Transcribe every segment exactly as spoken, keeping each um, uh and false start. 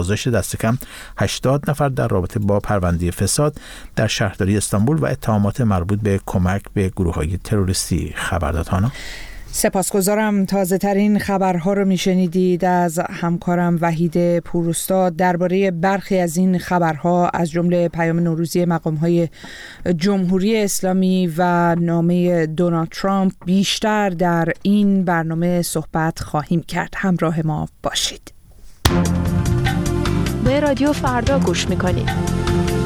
بازداشت دست کم هشتاد نفر در رابطه با پرونده فساد در شهرداری استانبول و اتهامات مربوط به کمک به گروه‌های تروریستی خبر داد. هانا سپاسگزارم. تازه ترین خبرها رو میشنیدید از همکارم وحید پوراستاد. درباره برخی از این خبرها از جمله پیام نوروزی مقام‌های جمهوری اسلامی و نامه دونالد ترامپ بیشتر در این برنامه صحبت خواهیم کرد. همراه ما باشید. به رادیو فردا گوش میکنید.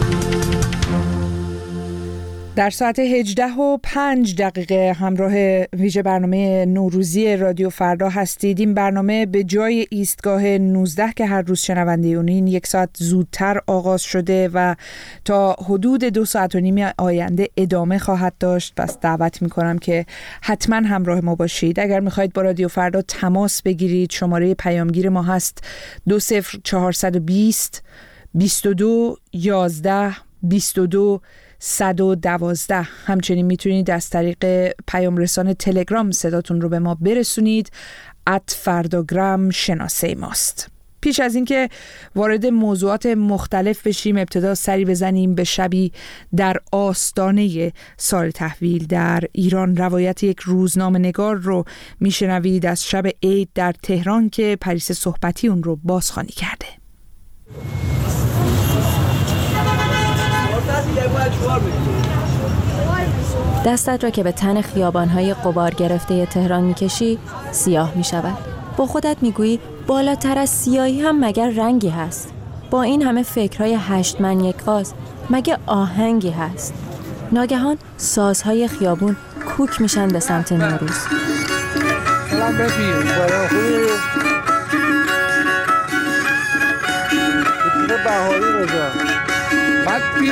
در ساعت هجده و پنج دقیقه همراه ویژه برنامه نوروزی رادیو فردا هستید. این برنامه به جای ایستگاه نوزده که هر روز شنونده اونین یک ساعت زودتر آغاز شده و تا حدود دو ساعت و نیم آینده ادامه خواهد داشت. پس دعوت میکنم که حتما همراه ما باشید. اگر میخواید با رادیو فردا تماس بگیرید شماره پیامگیر ما هست دو صفر چهارصد و بیست بیست و دو یازده بیست و دو صد و دوازده. همچنین میتونید از طریق پیام رسان تلگرام صداتون رو به ما برسونید. ات فرداگرام شناسه ماست. پیش از اینکه وارد موضوعات مختلف بشیم ابتدا سری بزنیم به شبی در آستانه سال تحویل در ایران. روایت یک روزنامه نگار رو میشنوید از شب عید در تهران که پریسا صحبتی اون رو بازخوانی کرده. دستت را که به تن خیابان‌های غبار گرفته تهران می‌کشی سیاه می‌شود. با خودت می‌گویی بالاتر از سیاهی هم مگر رنگی هست؟ با این همه فکرهای هشت من یک غاز مگه آهنگی هست؟ ناگهان سازهای خیابون کوک میشن به سمت نوروز. سلام بفیر برای خوبی بطور بهاری رجا بطی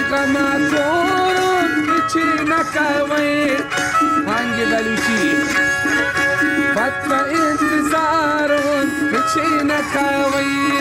قمتون میچی نکوی هنگ بلوچی بطی انتظارون میچی نکوی.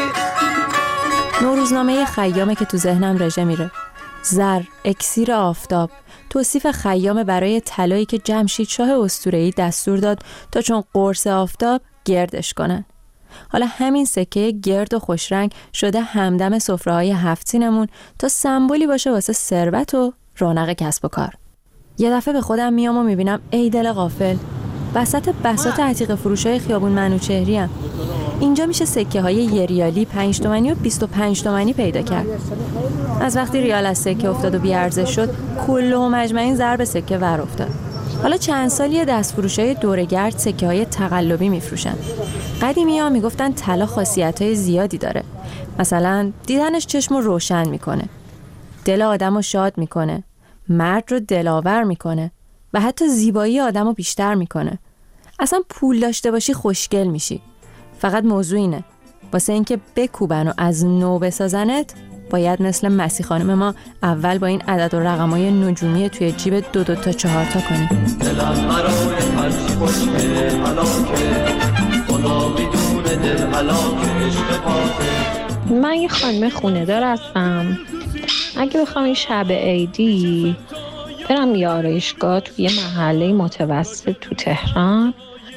نوروزنامه خیامه که تو ذهنم رژه میره. زر، اکسیر آفتاب، توصیف خیام برای طلایی که جمشید شاه اسطوره‌ای دستور داد تا چون قرص آفتاب گردش کنن. حالا همین سکه گرد و خوشرنگ شده همدم سفره‌های هفت سینمون تا سمبولی باشه واسه ثروت و رونق کسب و کار. یه دفعه به خودم میام و میبینم ای دل غافل، وسط بساط عتیق فروشای خیابون منوچهری ام. اینجا میشه سکه های یه ریالی، پنج تومانی و بیست و پنج تومانی پیدا کرد. از وقتی ریال از سکه افتاد و بیارزش شد کل و مجمعین ضرب سکه ور افتاد. حالا چند سالیه دست فروشای دورگرد سکه های تقلبی میفروشن. قدیمی ها میگفتن طلا خاصیت های زیادی داره. مثلا دیدنش چشم رو روشن میکنه، دل آدم رو شاد میکنه، مرد رو دلاور میکنه و حتی زیبایی آدم رو بیشتر میکنه. اصلا پول داشته باشی خوشگل میشی. فقط موضوع اینه واسه اینکه بکوبن و از نو بسازنت باید مثل مسیح خانم ما اول با این عدد و رقمای نجومی توی جیب دو دو تا چهار تا کنی. دلم برای هرچی خوشگله هلاکه خدا بدون دل هلاکه عشق پاکه. من یه خانم خونه دار هستم. اگه بخوام این شب عیدی برم یه آرایشگاه توی محله متوسط تو تهران،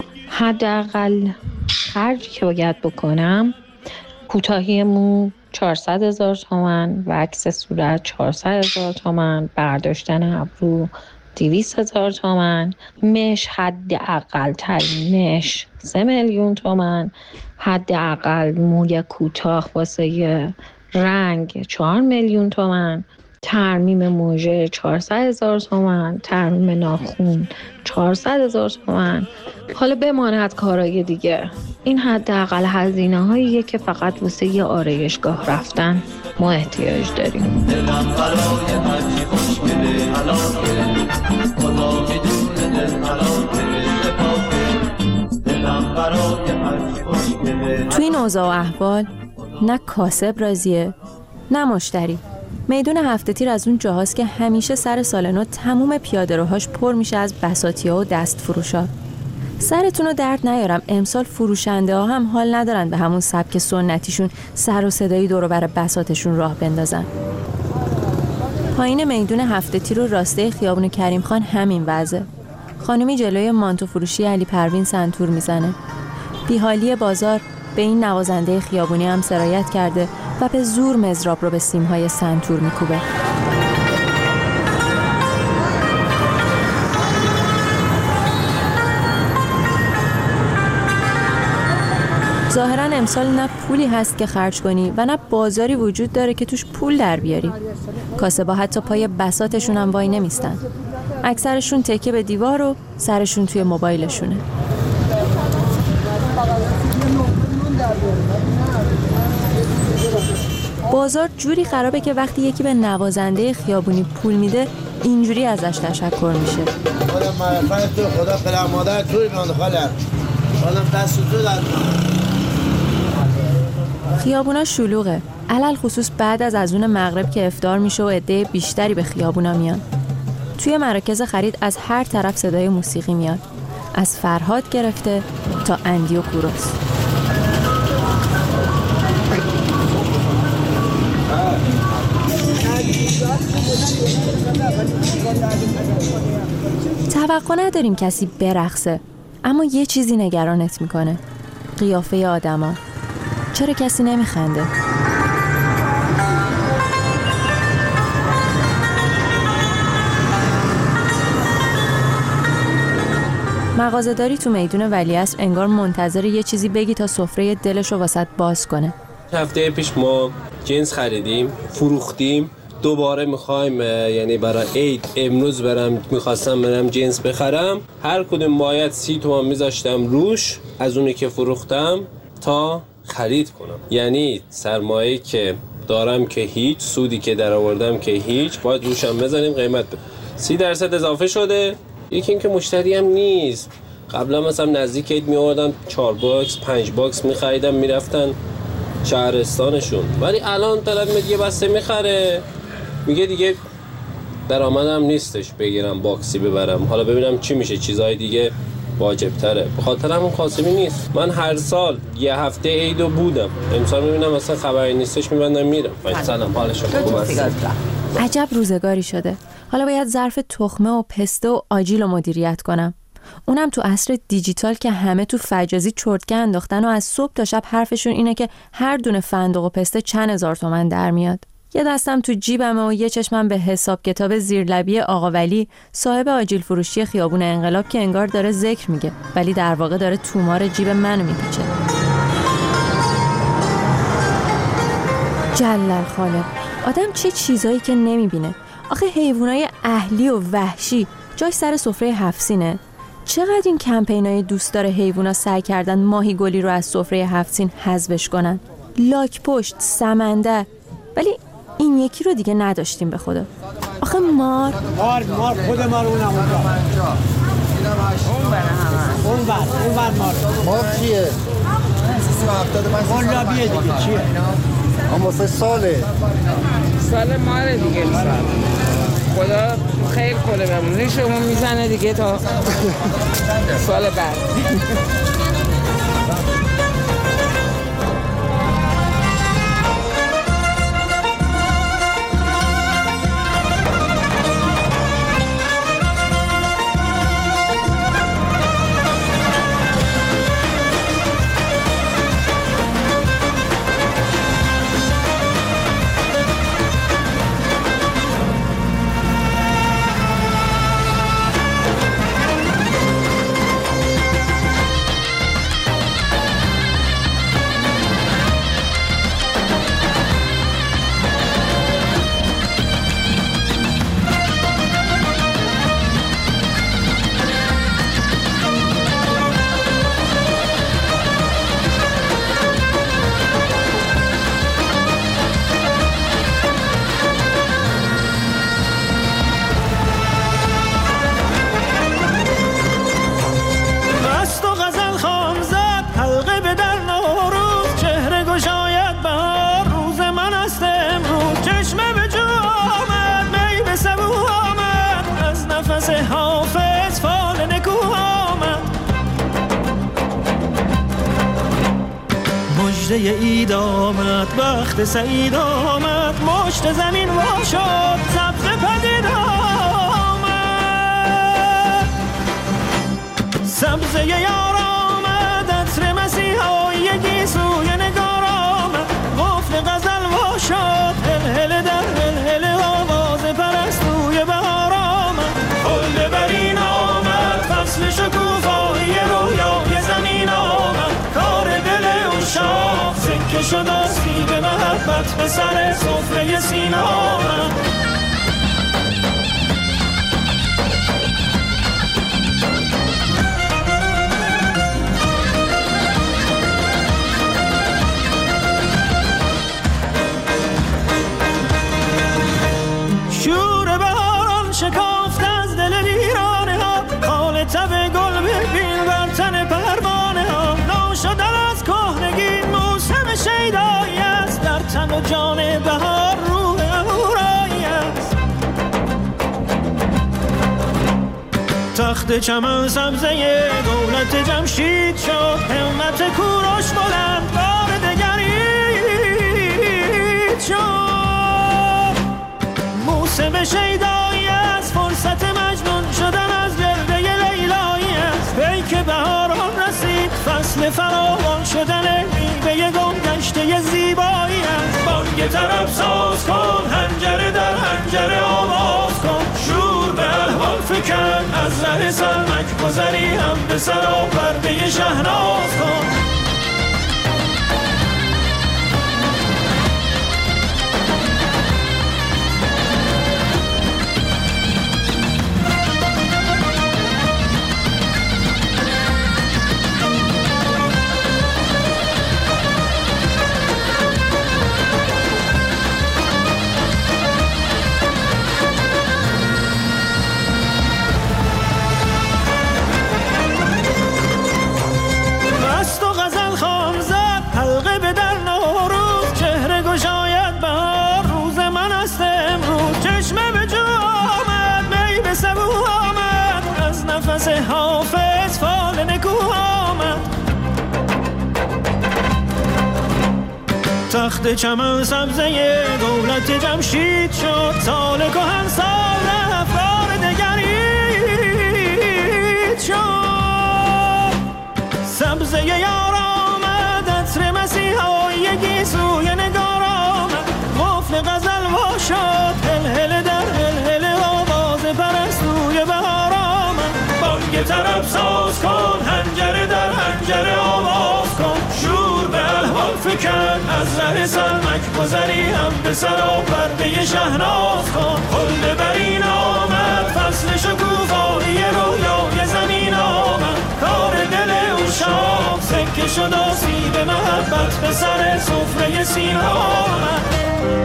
حداقل خرجی که باید بکنم کوتاهی مو چهارصد هزار تومان، وکس صورت چهارصد هزار تومان، برداشتن ابرو دویست هزار تومان، مش حداقل ترین مش سه میلیون تومان، حداقل موی کوتاه واسه رنگ چهار میلیون تومان، ترمیم موژه چهارصد هزار تومان، ترمیم ناخون چهارصد هزار تومان. حالا بماند کارهای دیگه. این حداقل هزینه هاییه که فقط واسه یه آرایشگاه رفتن ما احتیاج داریم. تو این اوضاع و احوال نه کاسب راضیه نه مشتری. میدون هفته تیر از اون جاهاست که همیشه سر سال نو تموم پیاده روهاش پر میشه از بساطی‌ها و دست فروشا. سرتون رو درد نیارم، امسال فروشنده ها هم حال ندارن به همون سبک سنتیشون سر و صدایی دور و بر بساطشون راه بندازن. پایین میدون هفته تیر و راسته خیابون کریم خان همین وضعه. خانمی جلوی مانتو فروشی علی پروین سنتور میزنه. بیحالی بازار به این نوازنده خیابونی هم سرایت کرده و به زور مضراب رو به سیم‌های سنتور میکوبه. ظاهراً امسال نه پولی هست که خرج کنی و نه بازاری وجود داره که توش پول در بیاری. کاسبا حتی پای بساطشون هم وای نمیستن. اکثرشون تکیه به دیوار و سرشون توی موبایلشونه. بازار جوری خرابه که وقتی یکی به نوازنده خیابونی پول میده اینجوری ازش تشکر میشه. خدا معرفت تو، خدا پدر مادر توی بند خالم. خدا دست تو داد. خیابونا شلوغه، علل خصوص بعد از اذان مغرب که افطار میشه و عده بیشتری به خیابونا میان. توی مراکز خرید از هر طرف صدای موسیقی میاد، از فرهاد گرفته تا اندی و کوروس. توقع نداریم کسی برقصه، اما یه چیزی نگرانت میکنه: قیافه آدما. چرا کسی نمیخنده؟ مغازه‌داری تو میدون ولیعصر انگار منتظر یه چیزی بگی تا سفره دلشو واسط باز کنه. هفته پیش ما جنس خریدیم، فروختیم، دوباره میخوایم، یعنی برای عید امروز برم میخواستم برم جنس بخرم، هر کدوم باید سی تومن میذاشتم روش از اونی که فروختم تا خرید کنم. یعنی سرمایه که دارم که هیچ، سودی که در آوردم که هیچ، باید روشم بزنیم قیمت ب... سی درصد اضافه شده. یکی این که مشتری هم نیست. قبلا مثلا نزدیک عید میآوردن چهار باکس پنج باکس میخریدم میرفتن شهرستانشون، ولی الان طرف میاد یه بسته میخره میگه دیگه درآمدم نیستش بگیرم باکسی ببرم، حالا ببینم چی میشه، چیزهای دیگه واجب تره. به خاطر همون کاسبی نیست. من هر سال یه هفته عیدو بودم، امسال میبینم اصلا خبری نیستش میبندم میرم. سلام، حال شما خوب است؟ عجب روزگاری شده. حالا باید ظرف تخمه و پسته و آجیل رو مدیریت کنم، اونم تو عصر دیجیتال که همه تو فجازی چرتکه انداختن و از صبح تا شب حرفشون اینه که هر دونه فندق و پسته چند هزار تومن در میاد. یه دستم تو جیبمه و یه چشمم به حساب کتاب زیرلبی آقا ولی، صاحب آجیل فروشی خیابون انقلاب، که انگار داره ذکر میگه ولی در واقع داره تومار جیب منو میپیچه. جلل خالق، آدم چه چیزایی که نمیبینه. آخه حیوانای اهلی و وحشی جای سر سفره هفت سینه. چقدر این کمپینای دوست داره حیوونا سعی کردن ماهی گلی رو از سفره هفت سین حذفش کنن. لاک پشت، سمنده، ولی این یکی رو دیگه نداشتیم به خدا. آخه مار مار مار خود مار اونم اون بره همه اون بر اون بر مار مار چیه؟ اون لابیه دیگه چیه؟ اما سه ساله سال ماره دیگه. خدا خیر کنه بمونه، شما میزنه دیگه تا سال بعد. مجده اید آمد، وقت سعید آمد، مشت زمین وا شد، سبز پدید آمد، سبز یار آمد، عطر مسیحا یکی سوی نگار آمد، قفل غزل محبت به سر سفره سینه آمد. شکافت از دل ویرانه ها، خال تب گل ببین بر تن پروانه ها. ناشدن از کهنگی موسم شیدایی است، در تن و جان بهار روح اهورایی است. تخت چمن سبزه دولت جمشید شد، همت کوروش بلند بار دگرید شد. موسم شیدایی است، فرصت مجنون شدن از جلوه لیلایی است. ای که بهاران رسید، فصل فراوان شدن میوه گم گشته زیبایی است. بانگ طرب ساز کن، حنجره در حنجره آواز کن. شور به الحال فکن، از ره سلمک گذری هم به سرا پرده شهناز کن. حافظ فال نکو آمد. تخت چمن سبزه دولت جمشید شد، سال کهن سال رفت بار دگرید شد. سبزه یار آمد، عطر مسیحایی گیسوی نگار آمد. قفل غزل وا شد، هل در هل آواز پرستوی بهار آمد. بانگ طرب ساز کن، حنجره در حنجره آواز کن. شور به الحال فکن، از ره سلمک گذری هم به سرا پرده شهناز کن. خلد برین آمد، فصل شکوفایی رویای زمین آمد. کار دل او شام سکه شد، آسیب محبت به سر سفره سینه آمد.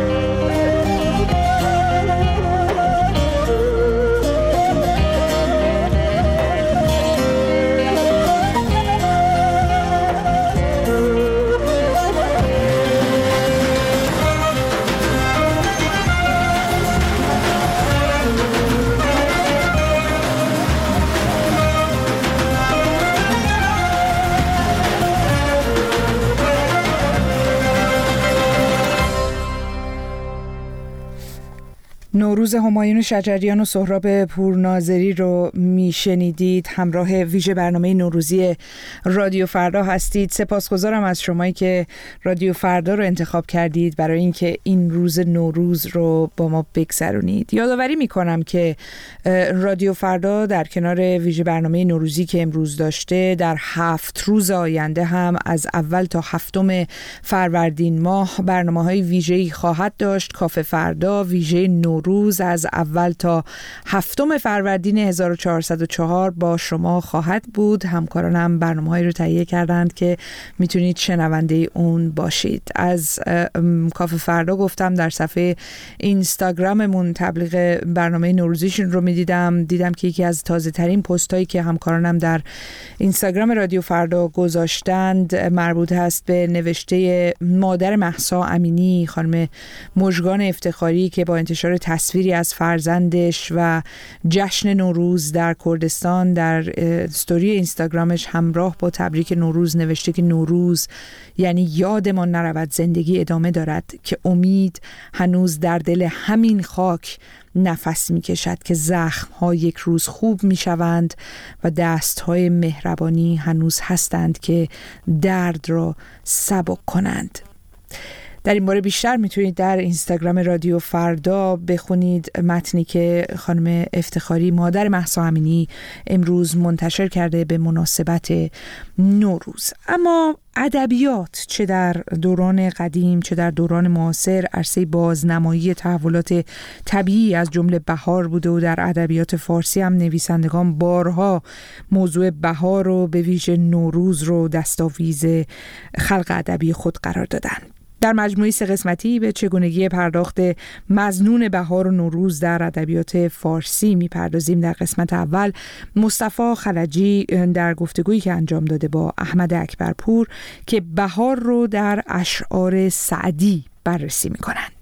نوروز همایون شجریان و سهراب پورناظری رو میشنیدید. همراه ویژه برنامه نوروزی رادیو فردا هستید. سپاسگزارم از شمایی که رادیو فردا رو انتخاب کردید برای اینکه این روز نوروز رو با ما بگذرونید. یادآوری میکنم که رادیو فردا در کنار ویژه برنامه نوروزی که امروز داشته، در هفت روز آینده هم از اول تا هفتم فروردین ماه برنامه‌های ویژه‌ای خواهد داشت. کافه فردا ویژه نوروز از اول تا هفتم فروردین هزار و چهارصد و چهار با شما خواهد بود. همکارانم برنامه‌هایی رو تهیه کردند که میتونید شنونده اون باشید. از کافه فردا گفتم، در صفحه اینستاگراممون تبلیغ برنامه نوروزیشون رو میدیدم. دیدم که یکی از تازه ترین پستایی که همکارانم در اینستاگرام رادیو فردا گذاشتند مربوط هست به نوشته مادر مهسا امینی، خانم مژگان افتخاری، که با انتشار تصویری از فرزندش و جشن نوروز در کردستان در استوری اینستاگرامش همراه با تبریک نوروز نوشته که نوروز یعنی یادمان نرود زندگی ادامه دارد، که امید هنوز در دل همین خاک نفس می کشد، که زخم ها یک روز خوب می شوند و دست های مهربانی هنوز هستند که درد را سبک کنند. در این باره بیشتر میتونید در اینستاگرام رادیو فردا بخونید متنی که خانم افتخاری مادر مهسا امینی امروز منتشر کرده به مناسبت نوروز. اما ادبیات چه در دوران قدیم چه در دوران معاصر عرصه بازنمایی تحولات طبیعی از جمله بهار بوده و در ادبیات فارسی هم نویسندگان بارها موضوع بهار رو به ویژه نوروز رو دستاویز خلق ادبی خود قرار دادن. در مجموعه سه قسمتی به چگونگی پرداخت مظنون بهار و نوروز در ادبیات فارسی میپردازیم. در قسمت اول مصطفی خلجی در گفتگویی که انجام داده با احمد اکبرپور که بهار رو در اشعار سعدی بررسی میکنند.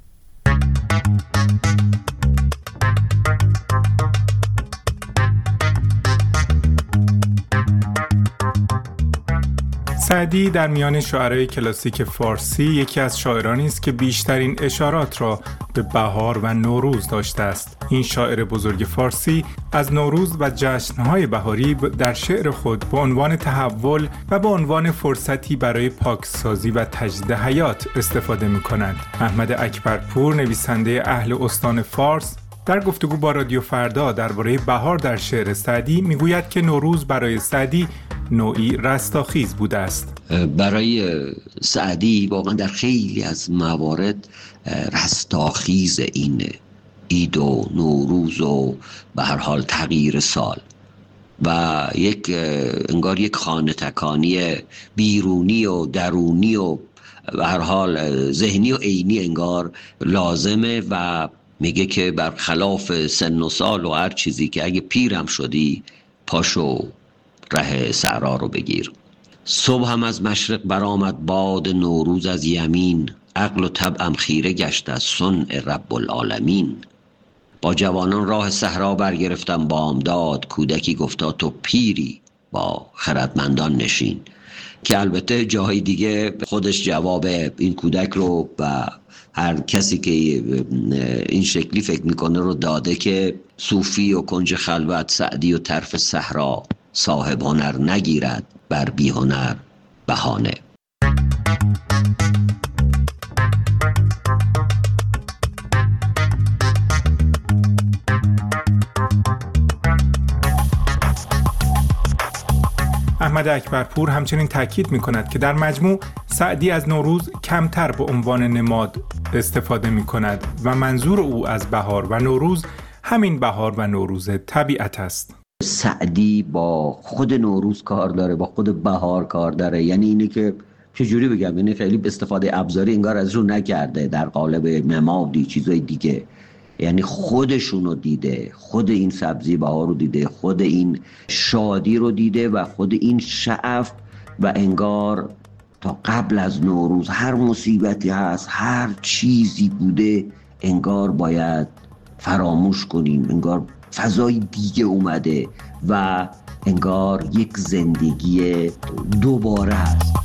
سعدی در میان شاعرای کلاسیک فارسی یکی از شاعرانی است که بیشترین اشارات را به بهار و نوروز داشته است. این شاعر بزرگ فارسی از نوروز و جشن‌های بهاری در شعر خود به عنوان تحول و به عنوان فرصتی برای پاکسازی و تجدید حیات استفاده می‌کند. احمد اکبرپور، نویسنده اهل استان فارس، در گفتگو با رادیو فردا درباره بهار در شعر سعدی میگوید که نوروز برای سعدی نوعی رستاخیز بوده است. برای سعدی واقعا در خیلی از موارد رستاخیز این عید و نوروز و به هر حال تغییر سال و یک انگار یک خانه تکانی بیرونی و درونی و به هر حال ذهنی و عینی انگار لازمه و میگه که برخلاف سن و سال و هر چیزی که اگه پیرم شدی پاشو ره صحرا رو بگیر. صبح هم از مشرق برآمد باد نوروز از یمین، عقل و طبعم خیره گشت از صنع رب العالمین. با جوانان راه صحرا برگرفتم بامداد، کودکی گفتا تو پیری با خردمندان نشین. که البته جاهای دیگه خودش جواب این کودک رو و هر کسی که این شکلی فکر میکنه رو داده که صوفی و کنج خلوت سعدی و طرف صحرا، صاحب هنر نگیرد بر بی هنر بهانه. احمد اکبرپور همچنین تاکید می‌کند که در مجموع سعدی از نوروز کمتر به عنوان نماد استفاده می‌کند و منظور او از بهار و نوروز همین بهار و نوروز طبیعت است. سعدی با خود نوروز کار داره، با خود بهار کار داره، یعنی اینه که چجوری بگم، یعنی خیلی به استفاده ابزاری انگار ازشون نکرده در قالب نمادی چیزای دیگه، یعنی خودشونو دیده، خود این سبزی بهار رو دیده، خود این شادی رو دیده و خود این شعف و انگار تا قبل از نوروز هر مصیبتی هست، هر چیزی بوده، انگار باید فراموش کنیم، انگار فضای دیگه اومده و انگار یک زندگی دوباره هست.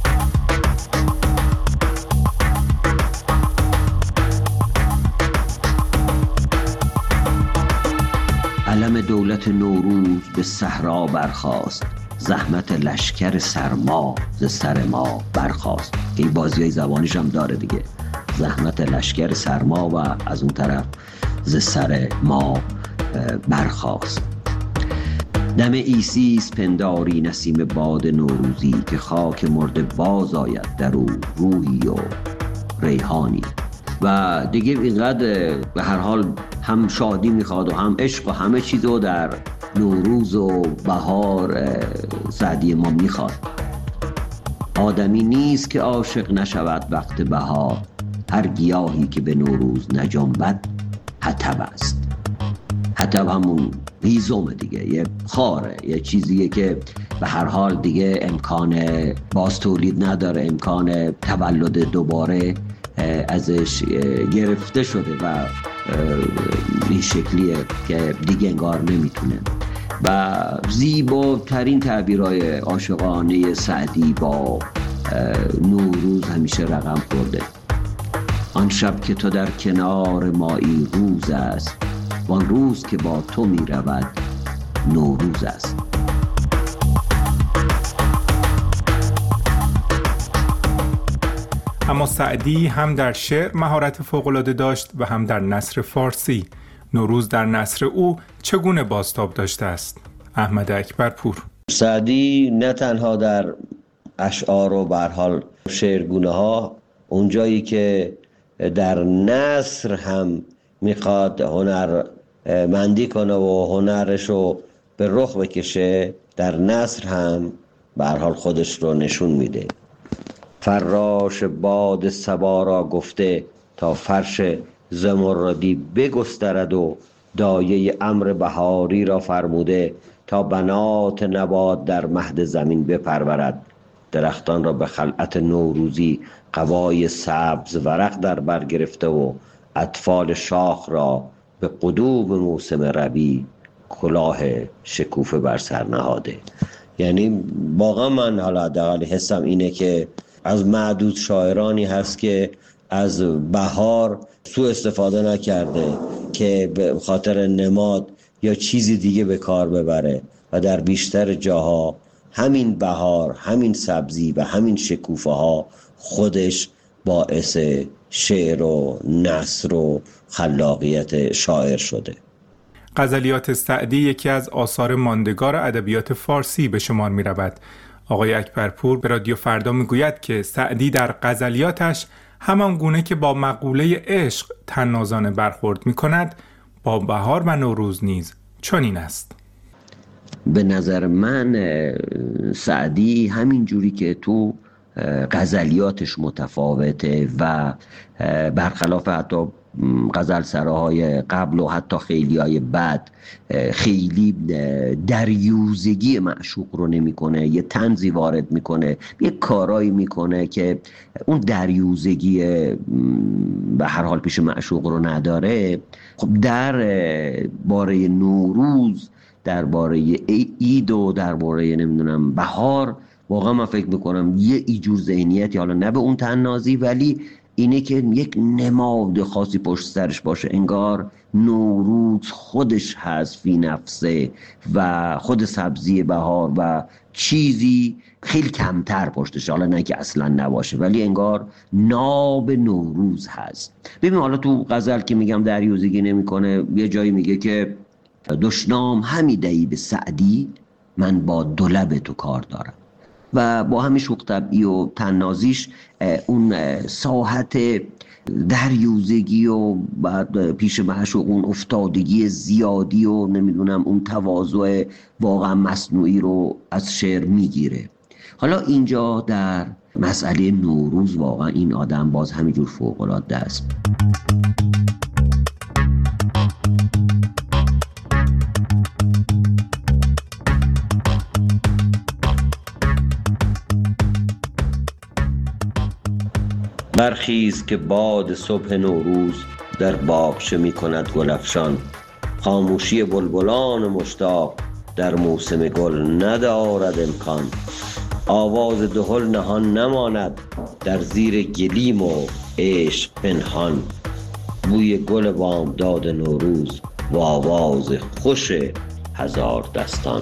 علم دولت نوروز به صحرا برخاست، زحمت لشکر سرما ز سر ما برخاست. که این بازی های زبانش هم داره دیگه، زحمت لشکر سرما و از اون طرف ز سر ما برخاست. دم عیسیست پنداری نسیم باد نوروزی، که خاک مرده باز آید در او روحی و ریحانی. و دیگه اینقدر به هر حال هم شادی میخواد و هم عشق و همه چیز رو در نوروز و بهار سعدی ما میخواد. آدمی نیست که عاشق نشود وقت بهار، هر گیاهی که به نوروز نجنبد حطب است. حطب همون هیزم دیگه، یه خاره، یه چیزیه که به هر حال دیگه امکان باز تولید نداره، امکان تولد دوباره ازش گرفته شده و این شکلیه که دیگه انگار نمیتونه. و زیباترین تعبیرهای عاشقانه سعدی با نوروز همیشه رقم خورده. آن شب که تو در کنار مایی روز است، وان روز که با تو می رود نوروز است. اما سعدی هم در شعر مهارت فوق‌العاده داشت و هم در نثر فارسی. نوروز در نثر او چگونه بازتاب داشته است؟ احمد اکبرپور. سعدی نه تنها در اشعار و به هر حال شعرگونه ها، اونجایی که در نثر هم میخواد هنرمندی کنه و هنرشو به رخ بکشه، در نثر هم به هر حال خودش رو نشون میده. فراش باد صبا را گفته تا فرش زمردی بگسترد و دایه امر بهاری را فرموده تا بنات نبات در مهد زمین بپرورد. درختان را به خلعت نوروزی قبای سبز ورق در بر گرفته و اطفال شاخ را به قدوم موسم ربیع کلاه شکوفه بر سر نهاده. یعنی واقعا من حالا حداقل حسم اینه که از معدود شاعرانی هست که از بهار سوء استفاده نکرده که به خاطر نماد یا چیزی دیگه به کار ببره و در بیشتر جاها همین بهار، همین سبزی و همین شکوفه ها خودش باعث شعر و نثر و خلاقیت شاعر شده. غزلیات سعدی یکی از آثار ماندگار ادبیات فارسی به شمار می رود. آقای اکبرپور به رادیو فردا می گوید که سعدی در غزلیاتش همان گونه که با مقوله عشق طنازانه برخورد می کند، با بهار و نوروز نیز چنین است. به نظر من سعدی همین جوری که تو غزلیاتش متفاوته و برخلاف حتی غزل سراهای قبل و حتی خیلی های بعد خیلی دریوزگی معشوق رو نمی کنه، یه طنزی وارد میکنه، یه کارایی میکنه که اون دریوزگی به هر حال پیش معشوق رو نداره. خب در باره نوروز، در باره عید و در باره نمیدونم بهار، واقعا من فکر میکنم یه ایجور ذهنیتی، حالا نه به اون طنازی، ولی اینه که یک نماد خاصی پشت سرش باشه، انگار نوروز خودش هست فی نفسه و خود سبزی بهار و چیزی خیلی کمتر پشتش، حالا نه که اصلا نباشه ولی انگار ناب نوروز هست. ببین حالا تو غزل که میگم دریوزگی نمیکنه، یه جایی میگه که دشنام همی دهی به سعدی، من با دو لب تو کار دارم. و با همین شوخ طبعی و طنازیش اون ساحت دریوزگی و بعد پیش معشوق اون افتادگی زیادی و نمیدونم اون تواضع واقعا مصنوعی رو از شعر میگیره. حالا اینجا در مسئله نوروز واقعا این آدم باز همینجور فوق‌العاده است. برخیز که باد صبح نوروز در باغچه می کند گلفشان، خاموشی بلبلان مشتاق در موسم گل ندارد امکان. آواز دهل نهان نماند در زیر گلیم و عشق پنهان، بوی گل بامداد نوروز و آواز خوش هزار دستان.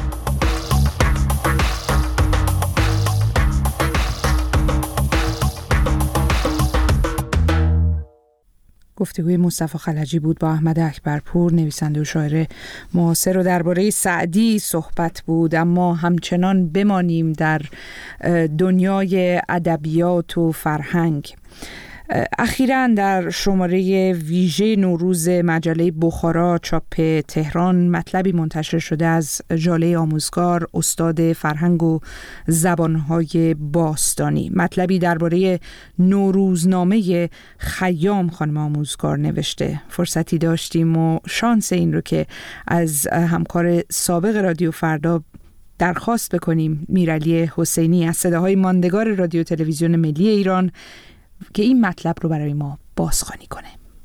گفتگوی مصطفی خلجی بود با احمد اکبرپور، نویسنده و شاعر معاصر، و درباره سعدی صحبت بود. اما همچنان بمانیم در دنیای ادبیات و فرهنگ. اخیراً در شماره ویژه نوروز مجله بخارا چاپ تهران مطلبی منتشر شده از ژاله آموزگار، استاد فرهنگ و زبانهای باستانی. مطلبی درباره نوروزنامه خیام خانم آموزگار نوشته. فرصتی داشتیم و شانس این رو که از همکار سابق رادیو فردا درخواست بکنیم، میرعلی حسینی از صداهای ماندگار رادیو تلویزیون ملی ایران، که این مطلب رو برای ما بازخوانی کنه.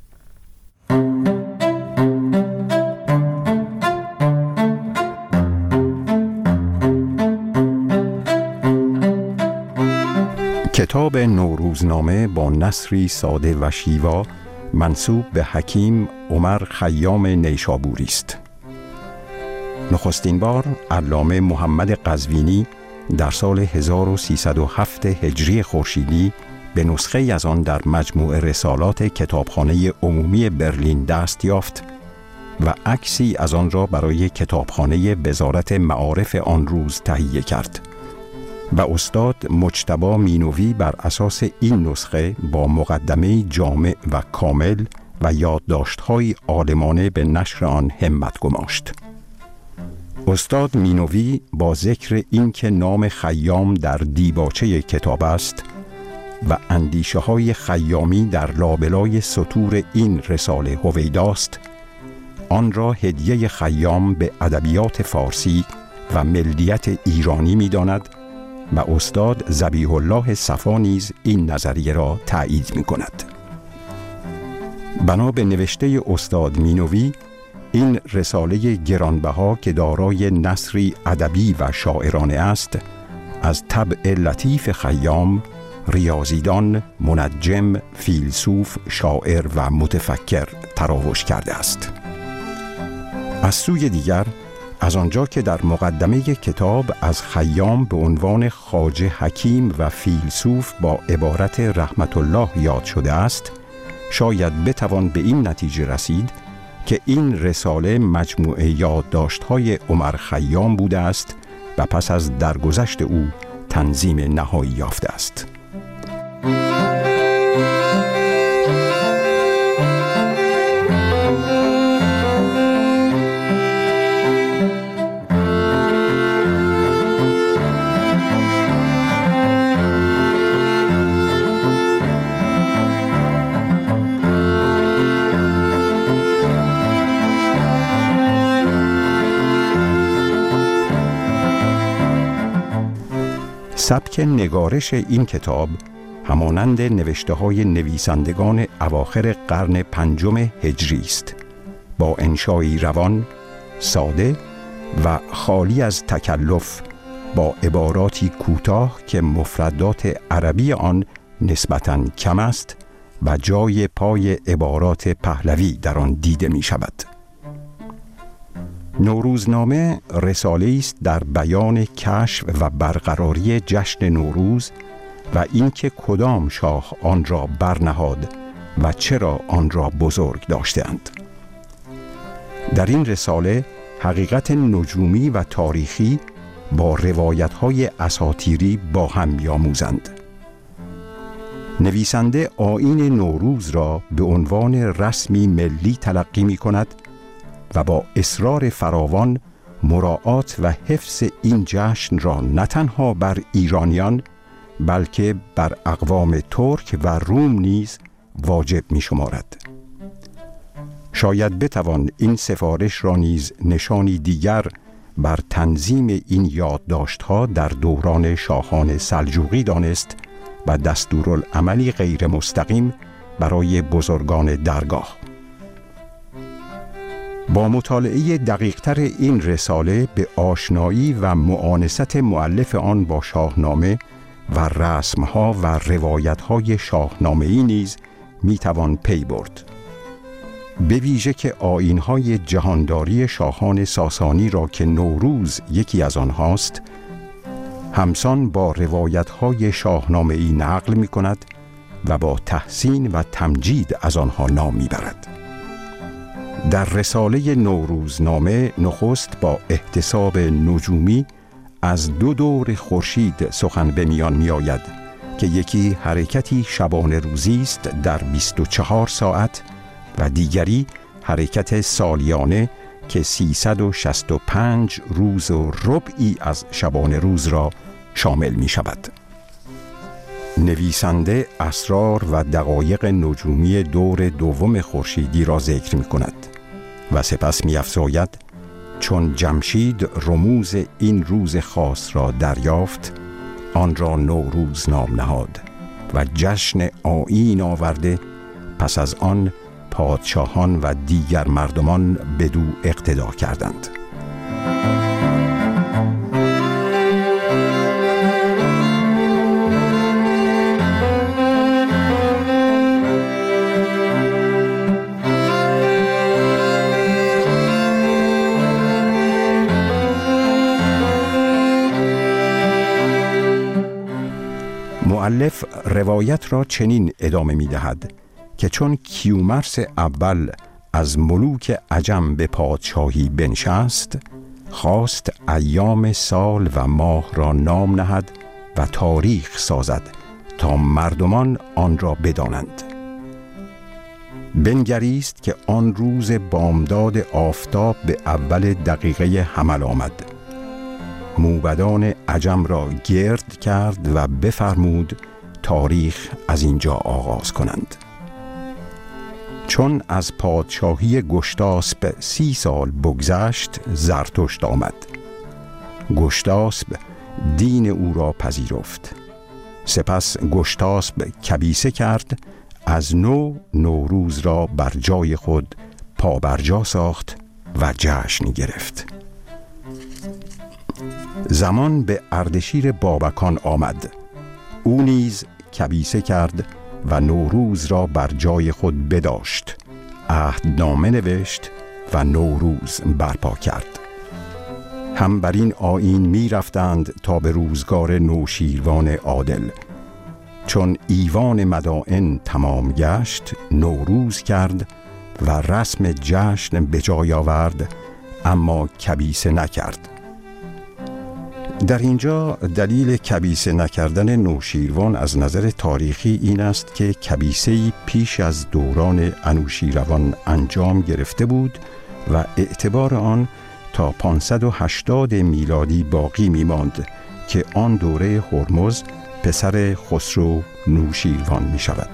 کتاب نوروزنامه با نثری ساده و شیوا منسوب به حکیم عمر خیام نیشابوری است. نخستین بار علامه محمد قزوینی در سال هزار و سیصد و هفت هجری خورشیدی به نسخه از آن در مجموعه رسالات کتابخانه عمومی برلین دست یافت و عکسی از آن را برای کتابخانه وزارت معارف آن روز تهیه کرد و استاد مجتبی مینوی بر اساس این نسخه با مقدمه جامع و کامل و یادداشت‌های عالمانه به نشر آن همت گماشت. استاد مینوی با ذکر اینکه نام خیام در دیباچه کتاب است و اندیشه های خیامی در لابلای سطور این رساله هویداست، آن را هدیه خیام به ادبیات فارسی و ملیت ایرانی می داند و استاد ذبیح الله صفا نیز این نظریه را تأیید می کند. بنا به نوشته استاد مینوی، این رساله گرانبها که دارای نثری ادبی و شاعرانه است، از طبع لطیف خیام، ریاضیدان، منجم، فیلسوف، شاعر و متفکر تراوش کرده است. از سوی دیگر، از آنجا که در مقدمه کتاب از خیام به عنوان خواجه حکیم و فیلسوف با عبارت رحمت الله یاد شده است، شاید بتوان به این نتیجه رسید که این رساله مجموعه یادداشت‌های عمر خیام بوده است و پس از درگذشت او تنظیم نهایی یافته است. سبک نگارش این کتاب همانند نوشته‌های نویسندگان اواخر قرن پنجم هجری است، با انشایی روان، ساده و خالی از تکلف، با عباراتی کوتاه که مفردات عربی آن نسبتاً کم است و جای پای عبارات پهلوی در آن دیده می شود. نوروزنامه رساله است در بیان کشف و برقراری جشن نوروز و اینکه کدام شاه آن را برنهاد و چرا آن را بزرگ داشتند. در این رساله حقیقت نجومی و تاریخی با روایت‌های اساطیری با هم می‌آموزند. نویسنده آیین نوروز را به عنوان رسمی ملی تلقی می‌کند و با اصرار فراوان مراعات و حفظ این جشن را نه تنها بر ایرانیان بلکه بر اقوام ترک و روم نیز واجب می شمارد. شاید بتوان این سفارش را نیز نشانی دیگر بر تنظیم این یادداشت‌ها در دوران شاهان سلجوقی دانست و دستورالعملی غیر مستقیم برای بزرگان درگاه. با مطالعه دقیق‌تر این رساله به آشنایی و معانست مؤلف آن با شاهنامه و رسم‌ها و روایت‌های شاهنامه‌ای نیز می‌توان پی برد. به ویژه که آیین‌های جهانداری شاهان ساسانی را که نوروز یکی از آنهاست، همسان با روایت‌های شاهنامه‌ای نقل می‌کند و با تحسین و تمجید از آنها نام می‌برد. در رساله نوروزنامه نخست با احتساب نجومی از دو دور خورشید سخن به میان می آید که یکی حرکتی شبانه روزی است در بیست و چهار ساعت و دیگری حرکت سالیانه که سیصد و شصت و پنج روز و ربعی از شبانه روز را شامل می شود. نویسنده اسرار و دقایق نجومی دور دوم خورشیدی را ذکر می کند و سپس می افزاید چون جمشید رموز این روز خاص را دریافت، آن را نوروز نام نهاد و جشن آیین آورده، پس از آن پادشاهان و دیگر مردمان بدو اقتدا کردند. مؤلف مؤلف روایت را چنین ادامه می دهد که چون کیومرث اول از ملوک عجم به پادشاهی بنشست، خواست ایام سال و ماه را نام نهد و تاریخ سازد تا مردمان آن را بدانند. بنگریست که آن روز بامداد آفتاب به اول دقیقه حمل آمد. موبدان عجم را گرد کرد و بفرمود تاریخ از اینجا آغاز کنند. چون از پادشاهی گشتاسپ سی سال بگذشت، زرتشت آمد. گشتاسپ دین او را پذیرفت. سپس گشتاسپ کبیسه کرد، از نو نوروز را بر جای خود پابرجا ساخت و جشن گرفت. زمان به اردشیر بابکان آمد. او نیز کبیسه کرد و نوروز را بر جای خود بداشت، عهدنامه نوشت و نوروز برپا کرد. هم بر این آیین می رفتند تا به روزگار نوشیروان عادل. چون ایوان مدائن تمام گشت، نوروز کرد و رسم جشن به جای آورد، اما کبیسه نکرد. در اینجا دلیل کبیسه نکردن نوشیروان از نظر تاریخی این است که کبیسه‌ای پیش از دوران انوشیروان انجام گرفته بود و اعتبار آن تا پانصد و هشتاد میلادی باقی می ماند که آن دوره هرمز پسر خسرو نوشیروان می شود.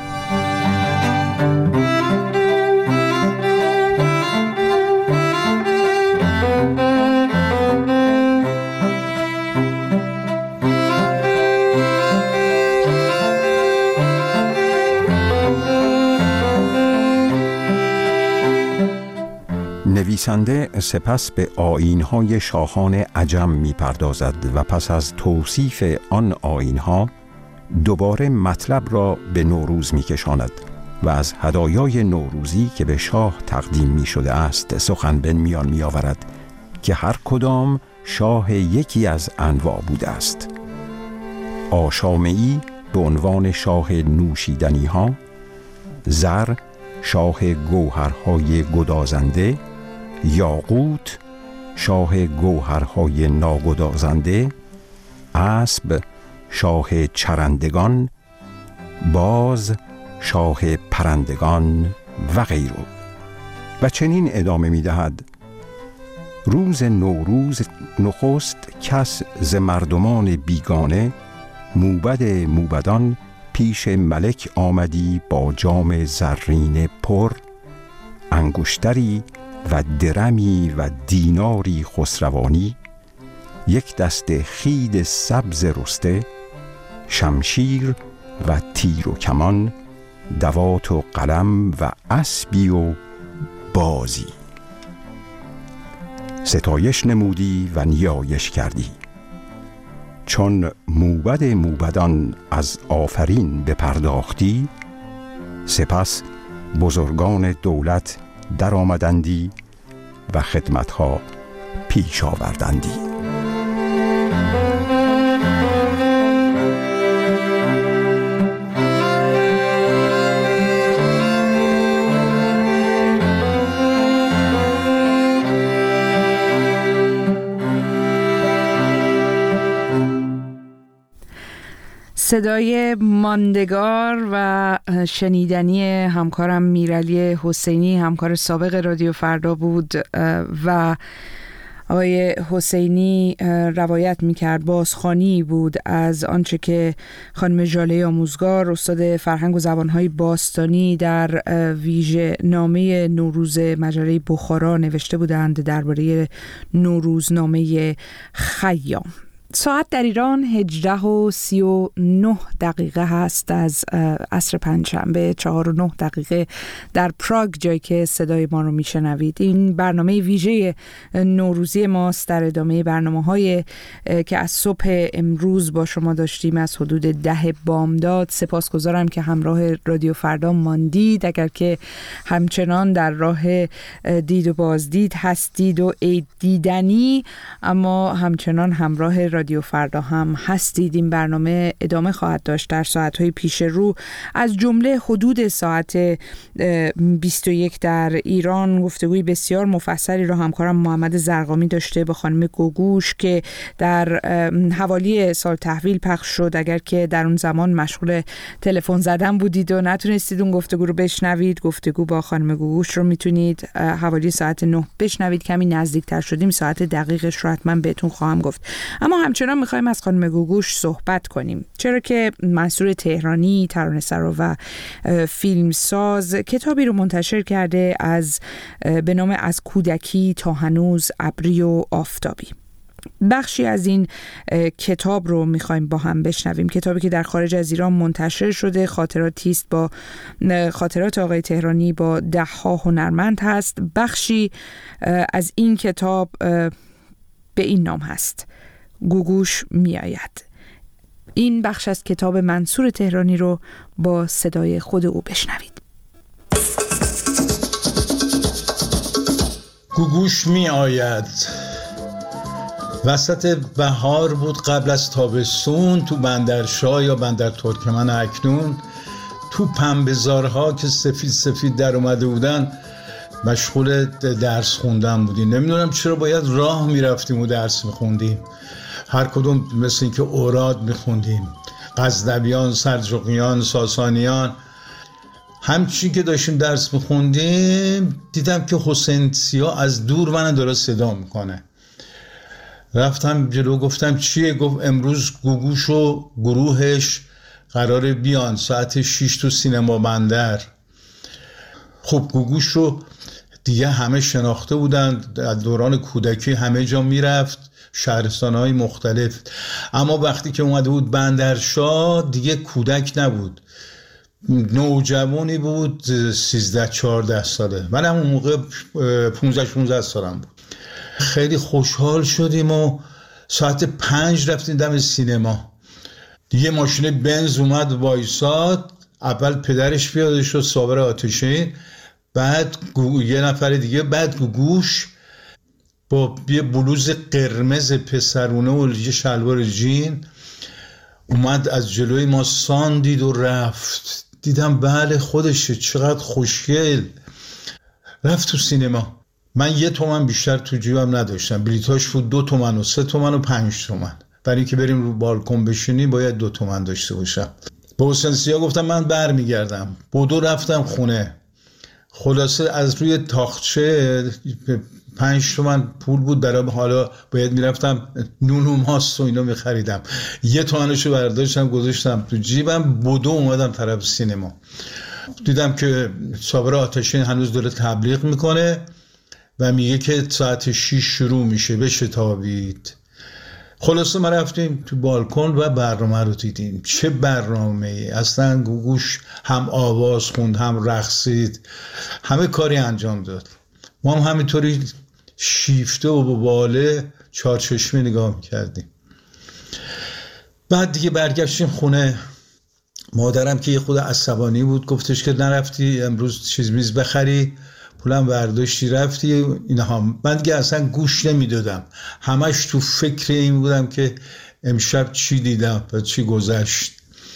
نویسنده سپس به آیین‌های شاهان عجم می‌پردازد و پس از توصیف آن آیین‌ها دوباره مطلب را به نوروز می‌کشاند و از هدایای نوروزی که به شاه تقدیم می‌شده است سخن به میان می‌آورد که هر کدام شاه یکی از انواع بوده است. آشامه‌ای به عنوان شاه نوشیدنی‌ها، زر شاه گوهرهای گدازنده، یاقوت شاه گوهرهای ناگدازنده، اسب شاه چرندگان، باز شاه پرندگان و غیره. و چنین ادامه می دهد: روز نوروز نخست کس ز مردمان بیگانه، موبد موبدان پیش ملک آمدی با جام زرین پر، انگشتری و درمی و دیناری خسروانی، یک دست خید سبز رسته، شمشیر و تیر و کمان، دوات و قلم و اسبی و بازی. ستایش نمودی و نیایش کردی. چون موبد موبدان از آفرین بپرداختی، سپس بزرگان دولت در آمدندی و خدمتها پیش آوردندی. صدای ماندگار و شنیدنی همکارم میرعلی حسینی، همکار سابق رادیو فردا بود و آقای حسینی روایت میکرد، بازخوانی بود از آنچه که خانم ژاله آموزگار، استاد فرهنگ و زبانهای باستانی، در ویژه نامه نوروز مجله بخارا نوشته بودند درباره نوروزنامه خیام. ساعت در ایران هجده و سی و نه دقیقه هست از عصر پنجشنبه، چهار و نه دقیقه در پراگ جایی که صدای ما رو میشنوید. این برنامه ویژه نوروزی ماست در ادامه برنامه‌های که از صبح امروز با شما داشتیم از حدود ده بامداد. سپاسگزارم که همراه رادیو فردا ماندید. اگر که همچنان در راه دید و بازدید هستید و عید دیدنی، اما همچنان همراه رادیو فردا هم هستید. این برنامه ادامه خواهد داشت در ساعت‌های پیش رو. از جمله حدود ساعت بیست و یک در ایران گفتگوی بسیار مفصلی رو همکارم محمد زرقامی داشته با خانم گوگوش که در حوالی سال تحویل پخش شد. اگر که در اون زمان مشغول تلفن زدن بودید و نتونستید اون گفتگو رو بشنوید، گفتگو با خانم گوگوش رو میتونید حوالی ساعت نه بشنوید. کمی نزدیکتر شدیم، ساعت دقیقش رو حتما بهتون خواهم گفت. اما همچنان میخوایم از خانم گوگوش صحبت کنیم، چرا که منصور تهرانی، ترانه‌سرا و فیلمساز، کتابی رو منتشر کرده از به نام از کودکی تا هنوز ابری و آفتابی. بخشی از این کتاب رو میخوایم با هم بشنویم. کتابی که در خارج از ایران منتشر شده، خاطراتی است با خاطرات آقای تهرانی با ده ها هنرمند هست. بخشی از این کتاب به این نام هست: گوگوش میآید. این بخش از کتاب منصور تهرانی رو با صدای خود او بشنوید. گوگوش میآید. وسط بهار بود قبل از تابستون، تو بندرشاه یا بندر ترکمن اکنون، تو پنبه‌زارها که سفید سفید در اومده بودن مشغول درس خوندن بودیم. نمیدونم چرا باید راه میرفتیم و درس میخوندیم. هر کدوم مثل این که اوراد میخوندیم، غزنویان، سلجوقیان، ساسانیان. همچین که داشتیم درس میخوندیم دیدم که حسین سیا از دور من داره صدا میکنه. رفتم جلو گفتم چیه؟ گفت امروز گوگوش و گروهش قراره بیان ساعت شیش تو سینما بندر. خب گوگوش رو دیگه همه شناخته بودن، در دوران کودکی همه جا میرفت، شهرستان‌های مختلف. اما وقتی که اومده بود بندرشاه دیگه کودک نبود، نوجوانی بود، سیزده چهارده ساله. من هم اون موقع پونزده شونزده سالم بود. خیلی خوشحال شدیم و ساعت پنج رفتیم دم سینما. دیگه ماشین بنز اومد وایساد، اول پدرش پیاده شد، صابر آتشین، بعد یه نفر دیگه، بعد گوگوش با یه بلوز قرمز پسرونه و یه شلوار جین اومد از جلوی ما ساندید و رفت. دیدم بله خودشه، چقدر خوشگل. رفت تو سینما. من یه تومن بیشتر تو جیبم نداشتم، بلیتاش بود دو تومن و سه تومن و پنج تومن. برای که بریم رو بالکن بشینیم باید دو تومن داشته باشم. با حسین سیا گفتم من بر میگردم. بودو رفتم خونه. خلاصه از روی تاخچه پنج تومن پول بود، برای حالا باید میرفتم نون و ماست و اینا میخریدم. یه تومنشو برداشتم گذاشتم تو جیبم. بودو اومدم طرف سینما. دیدم که صابر آتشین هنوز داره تبلیغ میکنه و میگه که ساعت شیش شروع میشه، بشتابید. خلاصه ما رفتیم تو بالکن و برنامه رو دیدیم. چه برنامه ای! اصلا گوگوش هم آواز خوند، هم رقصید، همه کاری انجام داد. ما هم همینطوری شیفته و با باله چارچشمه نگاه میکردیم. بعد دیگه برگشتیم خونه. مادرم که یه خود عصبانی بود گفتش که نرفتی امروز چیز میز بخری، پولم برداشتی رفتی اینها. من دیگه اصلا گوش نمیدادم، همش تو فکر این بودم که امشب چی دیدم و چی گذشت.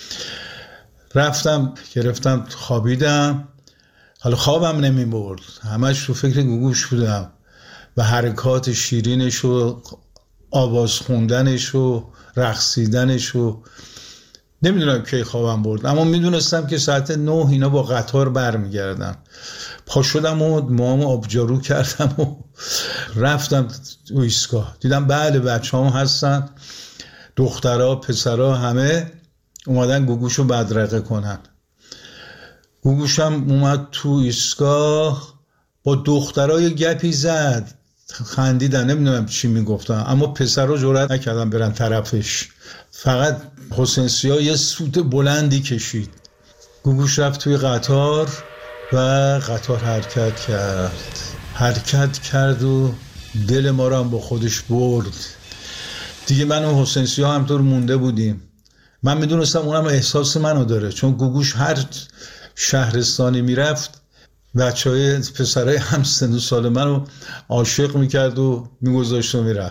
رفتم گرفتم خوابیدم. حالا خوابم نمی برد، همش تو فکر گوگوش بودم و حرکات شیرینش و آواز خوندنش و رقصیدنش و نمیدونم کی خوابم برد. اما میدونستم که ساعت نه اینا با قطار برمیگردن. پا شدم و موامو آبجارو کردم و رفتم تو ایستگاه. دیدم بله بچه هم هستن، دخترها پسرها همه اومدن گوگوشو بدرقه کنن. گوگوشم اومد تو ایستگاه با دخترها یه گپی زد، خندیدن، نمیدونم چی میگفتن، اما پسرها جرئت نکردن برن طرفش. فقط حسین سیا یه سوت بلندی کشید. گوگوش رفت توی قطار و قطار حرکت کرد حرکت کرد و دل ما رو هم با خودش برد. دیگه من و حسین سیا همطور مونده بودیم. من میدونستم اونم احساس منو داره، چون گوگوش هر شهرستانی میرفت بچه های پسرهای هم سن و سال منو عاشق میکرد و میگذاشت و میرفت.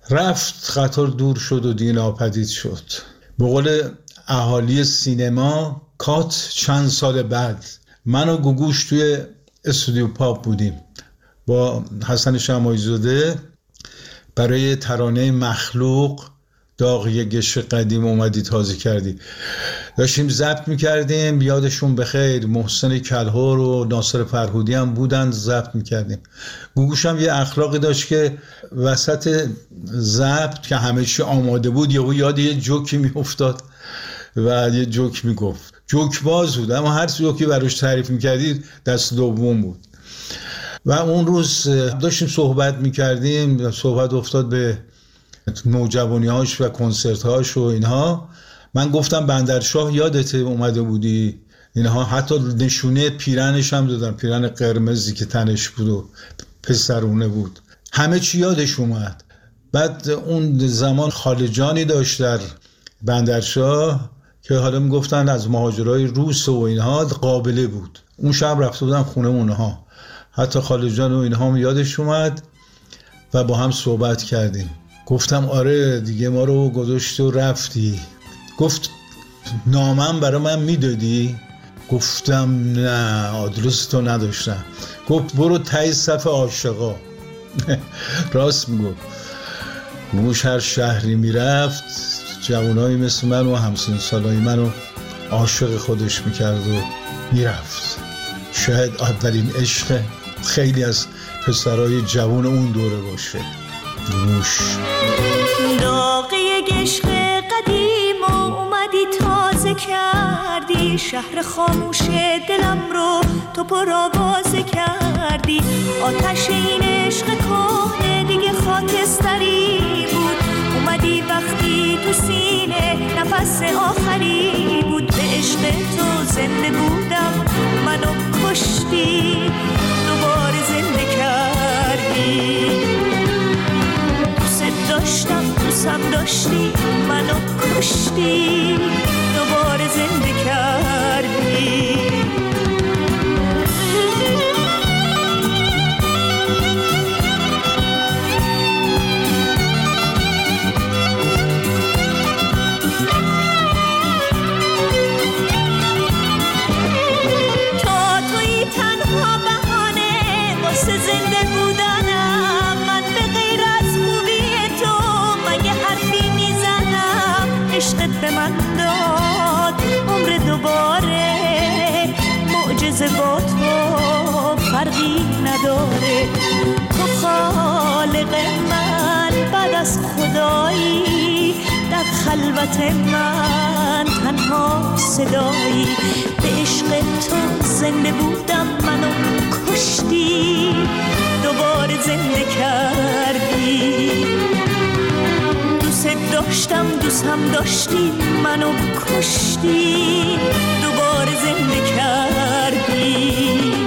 رفت، قطار دور شد و دیگه ناپدید شد. به قول اهالی سینما کات چند سال بعد من و گوگوش توی استودیو پاپ بودیم با حسن شماعی زاده برای ترانه مخلوق داغ یک گشت قدیم اومدی تازه کردی. داشتیم ضبط میکردیم، یادشون بخیر محسن کلهور و ناصر فرهودی هم بودن، ضبط میکردیم. گوگوش هم یه اخلاقی داشت که وسط ضبط که همه چی آماده بود یهو یاد یه جوکی میافتاد و یه جوک میگفت. جوک باز بود اما هر جوکی براش تعریف میکردید دست دوم بود. و اون روز داشتیم صحبت میکردیم، صحبت افتاد به نوجوانی‌هاش و کنسرت‌هاش و اینها. من گفتم بندرشاه یادته اومده بودی اینها، حتی نشونه پیرنش هم دادم، پیرن قرمزی که تنش بود و پسرونه بود، همه چی یادش اومد. بعد اون زمان خالجانی داشت در بندرشاه که حالا میگفتن از مهاجرای روس و اینها، قابله بود. اون شب رفته بودم خونه اونها، حتی خالجان و اینها هم یادش اومد و با هم صحبت کردیم. گفتم آره دیگه ما رو گذاشتی و رفتی. گفت نامم برای من میدادی؟ گفتم نه آدرس تو نداشتم. گفت برو تای صف عاشقا. راست میگفت. موش هر شهری میرفت جوانایی مثل من و همسن سالای منو عاشق خودش میکرد و میرفت. شاید اولین عشق خیلی از پسرای جوان اون دوره باشه. موش داغ یک عشق قدیم و اومدی تازه کردی، شهر خاموش دلم رو تو پر آوازه کردی. آتش این عشق کهنه دیگه خاکستری بود، اومدی وقتی تو سینه نفس آخری بود. به عشق تو زنده بودم منو کشتی، دوباره زنده کردی. داشتم دوستم داشتی منو کشتی، دوباره زنده کردی. تا توی تنها بهانه واسه زنده بودنم، من به غیر از عشقت به من داد عمر دوباره، معجزه با تو فرقی نداره. تو خالق من بعد از خدایی، در خلوت من تنها صدایی. به عشق تو زنده بودم منو کشتی، دوباره زنده کردی. دوست داشتم دوست هم داشتی منو کشتی، دوباره زنده کردی.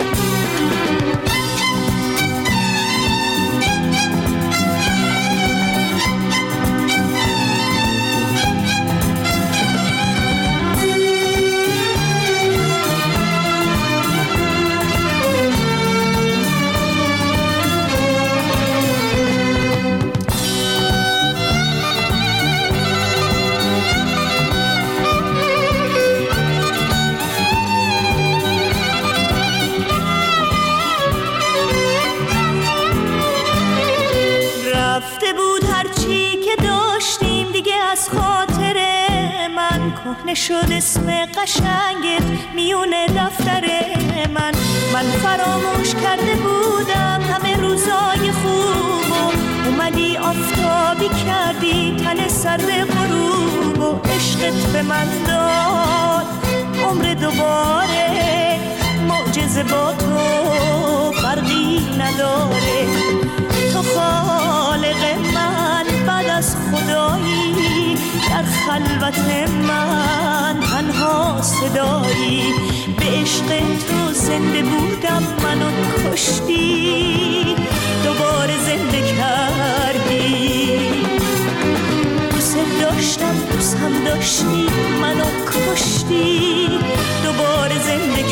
شد اسم قشنگت میونه دفتر من. من فراموش کرده بودم همه روزای خوب و اومدی آفتابی کردی تن سرد غروب و عشقت به من داد عمر دوباره، معجزه با تو فرقی نداره. تو خالق من بعد از خدایی، در خلوت من تنها صدایی. به عشق تو زنده بودم منو کشتی، دوباره زنده کردی. دوست داشتم دوست هم داشتی منو کشتی، دوباره زنده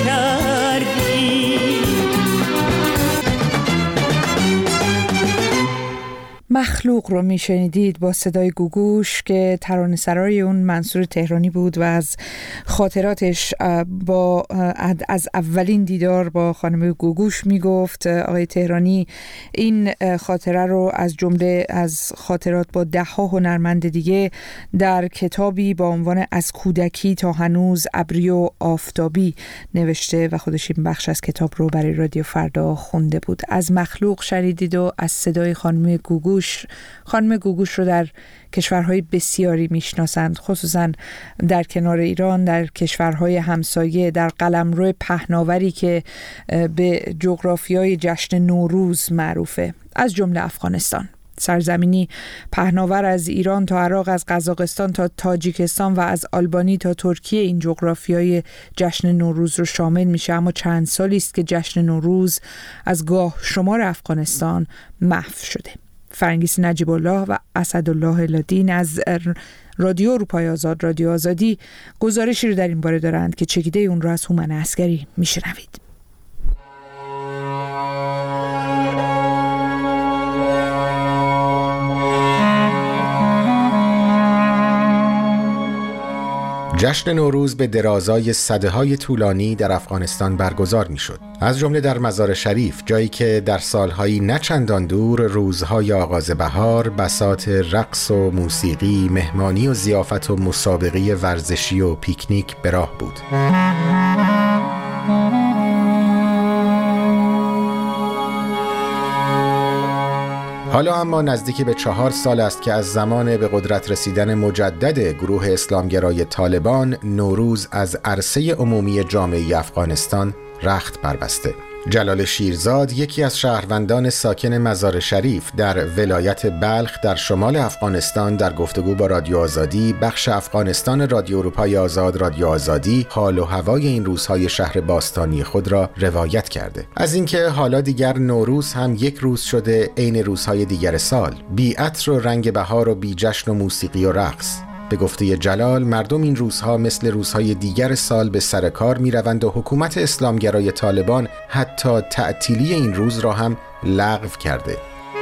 کردی. مخلوق رو میشنیدید با صدای گوگوش که ترانه‌سرای اون منصور تهرانی بود و از خاطراتش با از اولین دیدار با خانم گوگوش میگفت. آقای تهرانی این خاطره رو از جمله از خاطرات با ده ها هنرمند دیگه در کتابی با عنوان از کودکی تا هنوز ابری و آفتابی نوشته و خودش این بخش از کتاب رو برای رادیو فردا خونده بود. از مخلوق شنیدید و از صدای خانم گوگوش. خانم گوگوش رو در کشورهای بسیاری میشناسند، خصوصا در کنار ایران، در کشورهای همسایه، در قلمرو پهناوری که به جغرافیای جشن نوروز معروفه، از جمله افغانستان. سرزمینی پهناور از ایران تا عراق، از قزاقستان تا تاجیکستان و از آلبانی تا ترکیه این جغرافیای جشن نوروز رو شامل میشه. اما چند سالی است که جشن نوروز از گاه شمار افغانستان محو شده. فرنگیس نجیب الله و اسدالله لادین از رادیو اروپای آزاد، رادیو آزادی، گزارشی رو در این باره دارند که چکیده اون رو از هومن عسگری میشنوید. جشن نوروز به درازای سده‌های طولانی در افغانستان برگزار می‌شد. از جمله در مزار شریف، جایی که در سال‌های نچندان دور روزهای آغاز بهار بساط رقص و موسیقی، مهمانی و ضیافت و مسابقه ورزشی و پیکنیک به راه بود. حالا اما نزدیک به چهار سال است که از زمان به قدرت رسیدن مجدد گروه اسلامگرای طالبان نوروز از عرصه عمومی جامعه افغانستان رخت بربسته. جلال شیرزاد، یکی از شهروندان ساکن مزار شریف در ولایت بلخ در شمال افغانستان، در گفتگو با رادیو آزادی بخش افغانستان رادیو اروپای آزاد، رادیو آزادی، حال و هوای این روزهای شهر باستانی خود را روایت کرده. از اینکه حالا دیگر نوروز هم یک روز شده عین روزهای دیگر سال، بی عطر و رنگ بهار و بی جشن و موسیقی و رقص. به گفته جلال، مردم این روزها مثل روزهای دیگر سال به سر کار می روند و حکومت اسلامگرای طالبان حتی تعطیلی این روز را هم لغو کرده.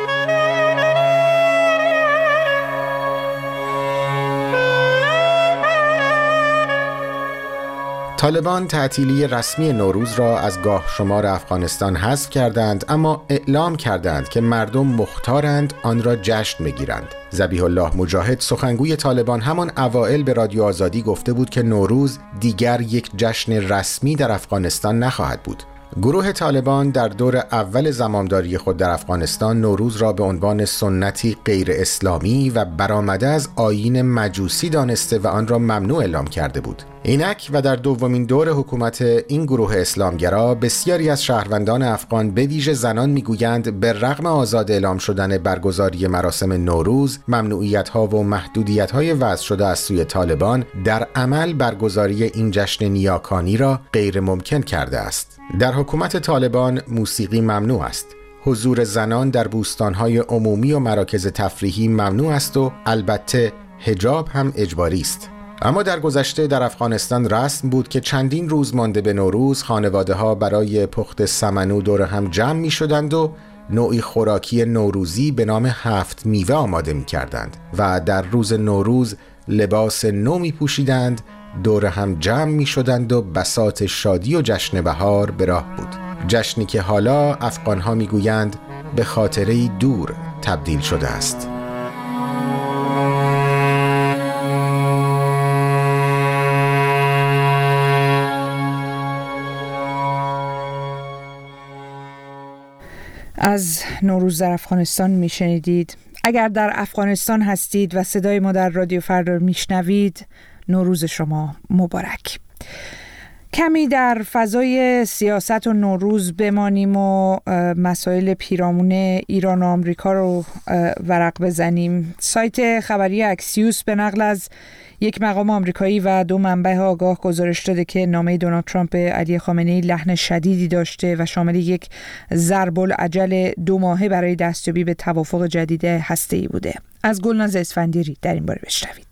طالبان تعطیلی رسمی نوروز را از گاه شمار افغانستان حذف کردند، اما اعلام کردند که مردم مختارند آن را جشن بگیرند. ذبیح الله مجاهد، سخنگوی طالبان، همان اوائل به رادیو آزادی گفته بود که نوروز دیگر یک جشن رسمی در افغانستان نخواهد بود. گروه طالبان در دور اول زمامداری خود در افغانستان نوروز را به عنوان سنتی غیر اسلامی و برآمده از آیین مجوسی دانسته و آن را ممنوع اعلام کرده بود. اینک و در دومین دور حکومت این گروه اسلامگرا، بسیاری از شهروندان افغان به ویژه زنان میگویند به رغم آزاد اعلام شدن برگزاری مراسم نوروز، ممنوعیت‌ها و محدودیت‌های وضع شده از سوی طالبان در عمل برگزاری این جشن نیاکانی را غیر ممکن کرده است. در حکومت طالبان موسیقی ممنوع است. حضور زنان در بوستان‌های عمومی و مراکز تفریحی ممنوع است و البته حجاب هم اجباری است. اما در گذشته در افغانستان رسم بود که چندین روز مانده به نوروز خانواده‌ها برای پخت سمنو دور هم جمع می شدند و نوعی خوراکی نوروزی به نام هفت میوه آماده می کردند و در روز نوروز لباس نو می پوشیدند، دور هم جمع می شدند و بساط شادی و جشن بهار به راه بود. جشنی که حالا افغان‌ها می گویند به خاطره‌ای دور تبدیل شده است. از نوروز در افغانستان میشنیدید. اگر در افغانستان هستید و صدای ما در رادیو فردا میشنوید، نوروز شما مبارک. کمی در فضای سیاست و نوروز بمانیم و مسائل پیرامون ایران و آمریکا رو ورق بزنیم. سایت خبری اکسیوس به نقل از یک مقام آمریکایی و دو منبع آگاه گزارش داده که نامه دونالد ترامپ به علی خامنه‌ای لحن شدیدی داشته و شامل یک ضرب الاجل دو ماهه برای دستیابی به توافق جدید هسته‌ای بوده. از گلناز اسفندیاری در این باره بشنوید.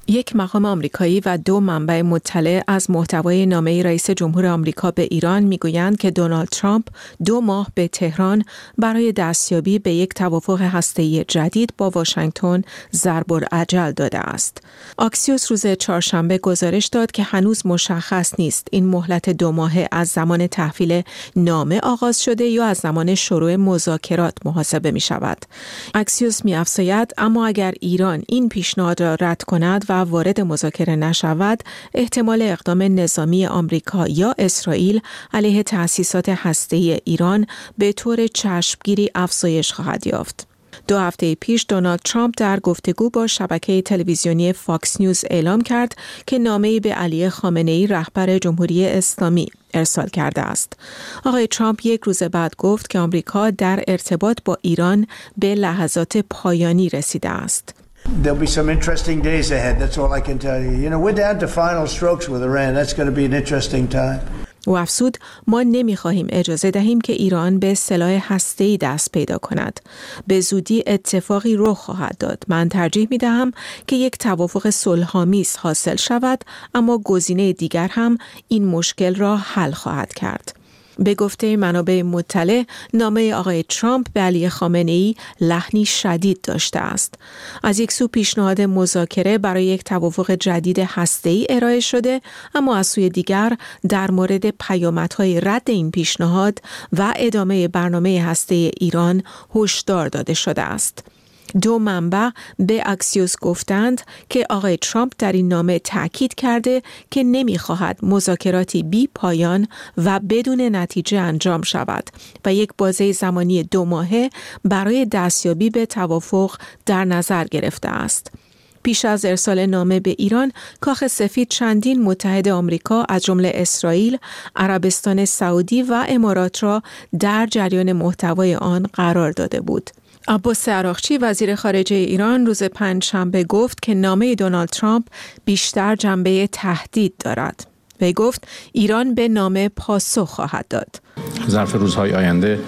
یک مقام آمریکایی و دو منبع مطلع از محتوای نامه رئیس جمهور آمریکا به ایران میگویند که دونالد ترامپ دو ماه به تهران برای دستیابی به یک توافق هسته‌ای جدید با واشنگتن ضرب الاجل داده است. آکسیوس روز چهارشنبه گزارش داد که هنوز مشخص نیست این مهلت دو ماهه از زمان تحویل نامه آغاز شده یا از زمان شروع مذاکرات محاسبه می شود. آکسیوس می افزاید اما اگر ایران این پیشنهاد را رد کند و وارد مذاکره نشود، احتمال اقدام نظامی آمریکا یا اسرائیل علیه تأسیسات هسته‌ای ایران به طور چشمگیری افزایش خواهد یافت. دو هفته پیش دونالد ترامپ در گفتگو با شبکه تلویزیونی فاکس نیوز اعلام کرد که نامه‌ای به علی خامنه‌ای رهبر جمهوری اسلامی ارسال کرده است. آقای ترامپ یک روز بعد گفت که آمریکا در ارتباط با ایران به لحظات پایانی رسیده است. There'll be some interesting days ahead. That's all I can tell you. You know, we're down to final strokes with Iran. That's going to be an interesting time. و افزود ما نمی‌خواهیم اجازه دهیم که ایران به سلاح هسته‌ای دست پیدا کند. به زودی اتفاقی رخ خواهد داد. من ترجیح می‌دهم که یک توافق صلح‌آمیز حاصل شود، اما گزینه دیگر هم این مشکل را حل خواهد کرد. به گفته منابع مطلع، نامه آقای ترامپ به علی خامنه‌ای لحنی شدید داشته است. از یک سو پیشنهاد مذاکره برای یک توافق جدید هسته‌ای ارائه شده، اما از سوی دیگر در مورد پیامدهای رد این پیشنهاد و ادامه برنامه هسته‌ای ایران هشدار داده شده است. دو منبع به اکسیوس گفتند که آقای ترامپ در این نامه تأکید کرده که نمی‌خواهد مذاکراتی بی پایان و بدون نتیجه انجام شود و یک بازه زمانی دو ماهه برای دستیابی به توافق در نظر گرفته است. پیش از ارسال نامه به ایران، کاخ سفید چندین متحد آمریکا از جمله اسرائیل، عربستان سعودی و امارات را در جریان محتوای آن قرار داده بود. عباس عراقچی وزیر خارجه ایران روز پنجشنبه گفت که نامه دونالد ترامپ بیشتر جنبه تهدید دارد. وی گفت ایران به نامه پاسخ خواهد داد. ظرف روزهای آینده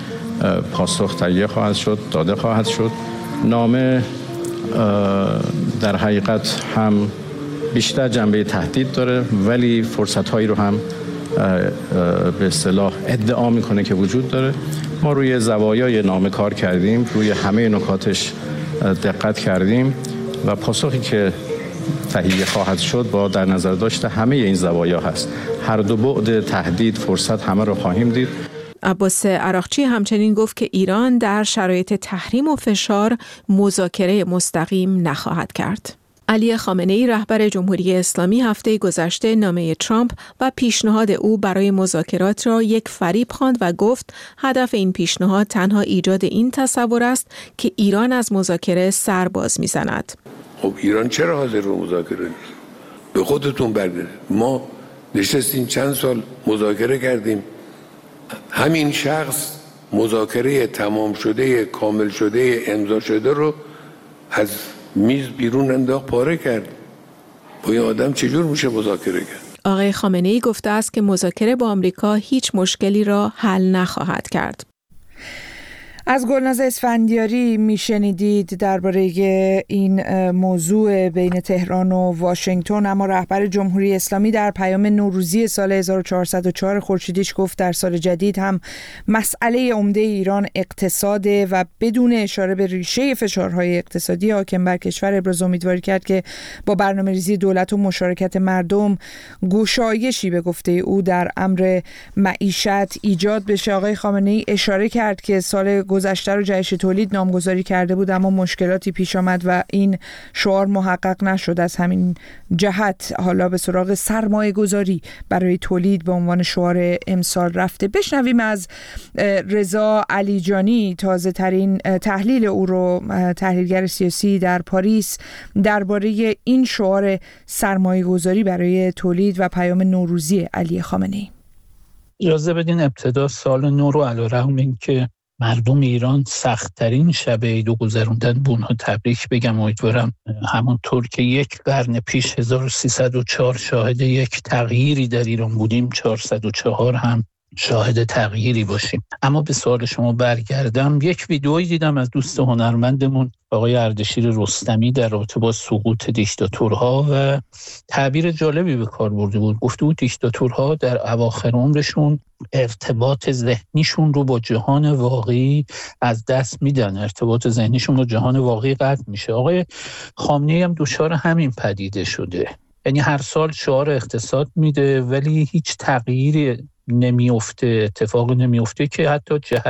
پاسخ تهیه خواهد شد، داده خواهد شد. نامه در حقیقت هم بیشتر جنبه تهدید داره، ولی فرصت‌هایی رو هم به اصطلاح ادعا میکنه که وجود داره. ما روی زوایای نامه کار کردیم، روی همه نکاتش دقت کردیم و پاسخی که تهیه خواهد شد با در نظر داشته همه این زوایا هست. هر دو بعد تهدید، فرصت، همه رو خواهیم دید. عباس عراقچی همچنین گفت که ایران در شرایط تحریم و فشار مذاکره مستقیم نخواهد کرد. علی خامنه‌ای رهبر جمهوری اسلامی هفته گذشته نامه ترامپ و پیشنهاد او برای مذاکرات را یک فریب خواند و گفت هدف این پیشنهاد تنها ایجاد این تصور است که ایران از مذاکره سر باز می‌زند. خب ایران چرا حاضر به مذاکره نیست؟ به خودتون برگردید. ما نشستیم چند سال مذاکره کردیم. همین شخص مذاکره تمام شده، کامل شده، امضا شده رو از میز بیرون انداخت، پاره کرد. با این آدم چجور میشه مذاکره کرد؟ آقای خامنه‌ای گفته است که مذاکره با آمریکا هیچ مشکلی را حل نخواهد کرد. از گلناز اسفندیاری میشنیدید درباره این موضوع بین تهران و واشنگتن، اما رهبر جمهوری اسلامی در پیام نوروزی سال هزار و چهارصد و چهار خورشیدیش گفت در سال جدید هم مسئله عمده ایران اقتصاده و بدون اشاره به ریشه فشارهای اقتصادی حاکم بر کشور ابراز امیدواری کرد که با برنامه‌ریزی دولت و مشارکت مردم گشایشی به گفته او در امر معیشت ایجاد بشه. آقای خامنه‌ای اشاره کرد که سال گذشته رو جهش تولید نامگذاری کرده بود، اما مشکلاتی پیش آمد و این شعار محقق نشد. از همین جهت حالا به سراغ سرمایه گذاری برای تولید به عنوان شعار امسال رفته. بشنویم از رضا علیجانی تازه ترین تحلیل او رو، تحلیلگر سیاسی در پاریس، درباره این شعار سرمایه گذاری برای تولید و پیام نوروزی علی خامنه‌ای. اجازه بدین ابتدا سال نو رو علیرغم اینکه مردم ایران سخت‌ترین شب عید و گذروندن به اونها تبریک بگم. امیدوارم همونطور که یک قرن پیش هزار و سیصد و چهار شاهد یک تغییری در ایران بودیم، چهارصد و چهار هم شاهد تغییری باشیم. اما به سوال شما برگردم، یک ویدئویی دیدم از دوست هنرمندمون آقای اردشیر رستمی در رابطه با سقوط دیکتاتورها و تعبیر جالبی به کار برده بود. گفته بود دیکتاتورها در اواخر عمرشون ارتباط ذهنیشون رو با جهان واقعی از دست میدن، ارتباط ذهنیشون با جهان واقعی قطع میشه. آقای خامنه‌ای هم دچار همین پدیده شده، یعنی هر سال شعار اقتصاد میده ولی هیچ تغییری نمیفته، اتفاقی نمیفته که حتی جهت